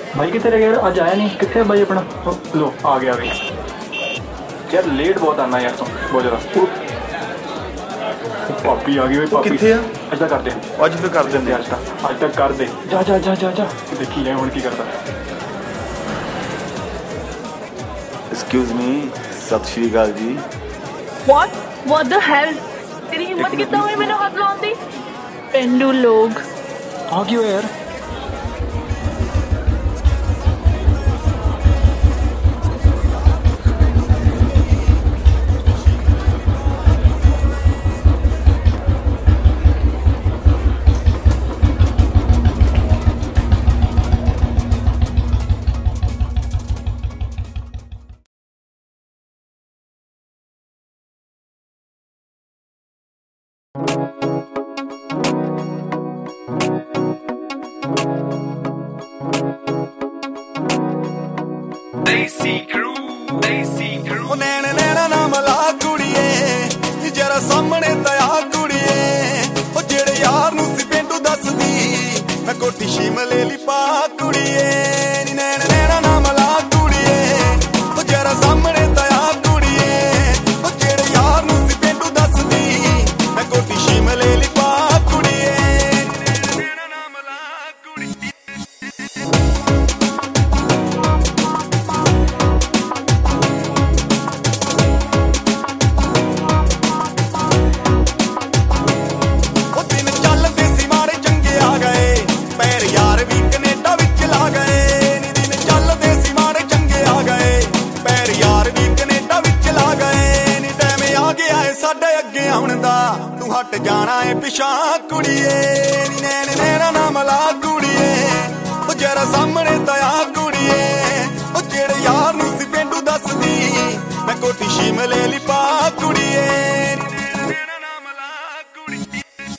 भाई कितने रह गया यार? आज आया नहीं, कितने भाई अपना? लो आ गया भाई। यार लेट बहुत आना यार, तुम बहुत ज़्यादा। पापी आ गई भाई, पापी कितने है? आज तक करते ਅੱਜ ਫਿਰ ਕਰ ਦਿੰਦੇ आज तक कर दे। जा जा जा जा जा, देखी जाए हुण की करता। ਐਕਸਕਿਊਜ਼ ਮੀ, ਸਤਿ ਸ਼੍ਰੀ ਅਕਾਲ ਜੀ। What the hell? तेरी हिम्मत कितना हुई मैंने हाथ लाउन दी? पेंडू लोग हाँ क्यों यार? ਉਹ ਨੈਣ ਨੈਣਾ ਨਾ ਮਲਾ ਕੁੜੀਏ, ਜਰਾ ਸਾਹਮਣੇ ਦਇਆ ਕੁੜੀਏ। ਉਹ ਜਿਹੜੇ ਯਾਰ ਨੂੰ ਸੀ ਪਿੰਡੂ ਦੱਸਦੀ, ਮੈਂ ਕੋਠੀ ਸ਼ਿਮਲੇ ਲਈ ਪਾ ਕੁੜੀਏ। ਨੀ ਨੈਣ ਨੈਣਾ ਨਾ ਮਲਾ ਕੁੜੀਏ, ਉਹ ਜਰਾ ਸਾਹਮਣੇ ਦਇਆ ਕੁੜੀਏ। ਉਹ ਜਿਹੜੇ ਯਾਰ ਨੂੰ ਸੀ ਪਿੰਡੂ ਦੱਸਦੀ, ਮੈਂ ਕੋਠੀ ਸ਼ਿਮਲੇ ਲਈ ਪਾ ਕੁੜੀਏ। ਨੈਣ ਨੈਣਾ ਨਾ ਮਲਾ ਕੁੜੀਏ। ਸਾਡੇ ਅੱਗੇ ਆਉਣ ਦਾ ਤੂੰ ਹਟ ਜਾਣਾ ਏ ਪਿਛਾਂ ਕੁੜੀਏ। ਨੀ ਨੈਣ ਨੈਣਾ ਨਾ ਮਲਾ ਕੁੜੀਏ, ਉਹ ਜਰਾ ਸਾਹਮਣੇ ਦਇਆ ਕੁੜੀਏ। ਉਹ ਜਿਹੜੇ ਯਾਰ ਨੂੰ ਸੀ ਪਿੰਡੂ ਦੱਸਦੀ, ਮੈਂ ਕੋਠੀ ਸ਼ਿਮਲੇ ਲਈ ਪਾ ਕੁੜੀਏ। ਨੀ ਨੈਣ ਨੈਣਾ ਨਾ ਮਲਾ ਕੁੜੀਏ।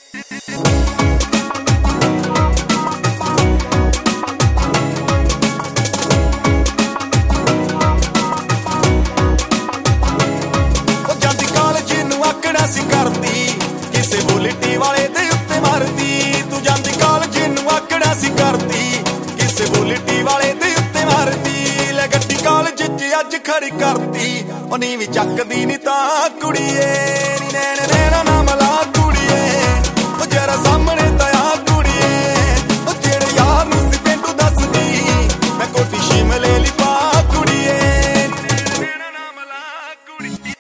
ਸੀ ਕਰਦੀ ਕਿਸੇ ਬੁਲਟੀ ਵਾਲੇ ਦੇ ਉੱਤੇ ਮਾਰਦੀ। ਤੂੰ ਜਾਂਦੀ ਕਾਲਜ ਨੂੰ ਆਕੜਾ ਸੀ ਕਰਦੀ ਕਿਸੇ ਬੁਲਟੀ ਵਾਲੇ ਦੇ ਉੱਤੇ ਮਾਰਦੀ। ਲੈ ਗੱਡੀ ਕਾਲਜ 'ਚ ਅੱਜ ਖੜੀ ਕਰਦੀ, ਉਹ ਨੀ ਵੀ ਚੱਕਦੀ ਨੀ ਤਾਂ ਕੁੜੀਏ। ਨੀ ਨੈਣ ਨੈਣਾ ਨਾ ਮਲਾ ਕੁੜੀਏ, ਉਹ ਜਰਾ ਸਾਹਮਣੇ ਦਇਆ ਕੁੜੀਏ। ਉਹ ਜਿਹੜੇ ਯਾਰ ਨੂੰ ਸੀ ਪਿੰਡੂ ਦੱਸਦੀ, ਮੈਂ ਕੋਠੀ ਸ਼ਿਮਲੇ ਲਈ ਪਾ ਕੁੜੀਏ। ਨੀ ਨੈਣ ਨੈਣਾ ਨਾ ਮਲਾ ਕੁੜੀਏ।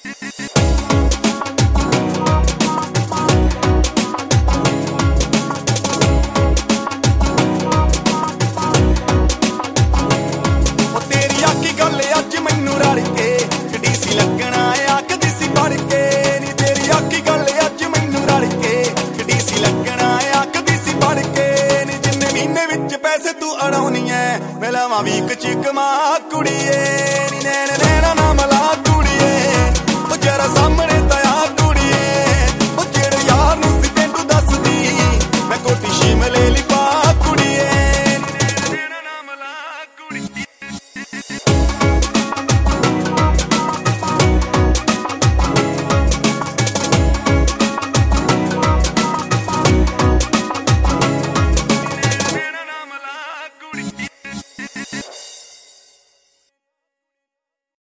ਅੱਜ ਮੈਨੂੰ ਰੜ ਕੇ ਕਿੱਡੀ ਸੀ ਲੱਗਣਾ ਆਖਦੀ ਸੀ ਪੜ ਕੇ। ਨੀ ਤੇਰੀ ਆਖੀ ਗੱਲ ਅੱਜ ਮੈਨੂੰ ਰੜ ਕੇ ਕਿੱਡੀ ਸੀ ਲੱਗਣਾ ਆਖਦੀ ਸੀ ਪੜ ਕੇ। ਨੀ ਜਿੰਨੇ ਮਹੀਨੇ ਵਿੱਚ ਪੈਸੇ ਤੂੰ ਅੜਾਉਣੀ ਐ, ਮੈਂ ਲਾਵਾਂ ਵੀਕ ਚ ਕਮਾ ਕੁੜੀਏ। ਨੀ ਨੈਣ ਨੈਣਾ ਨਾ ਮਲਾ ਕੁੜੀਏ, ਉਹ ਜਰਾ ਸਾਹਮਣੇ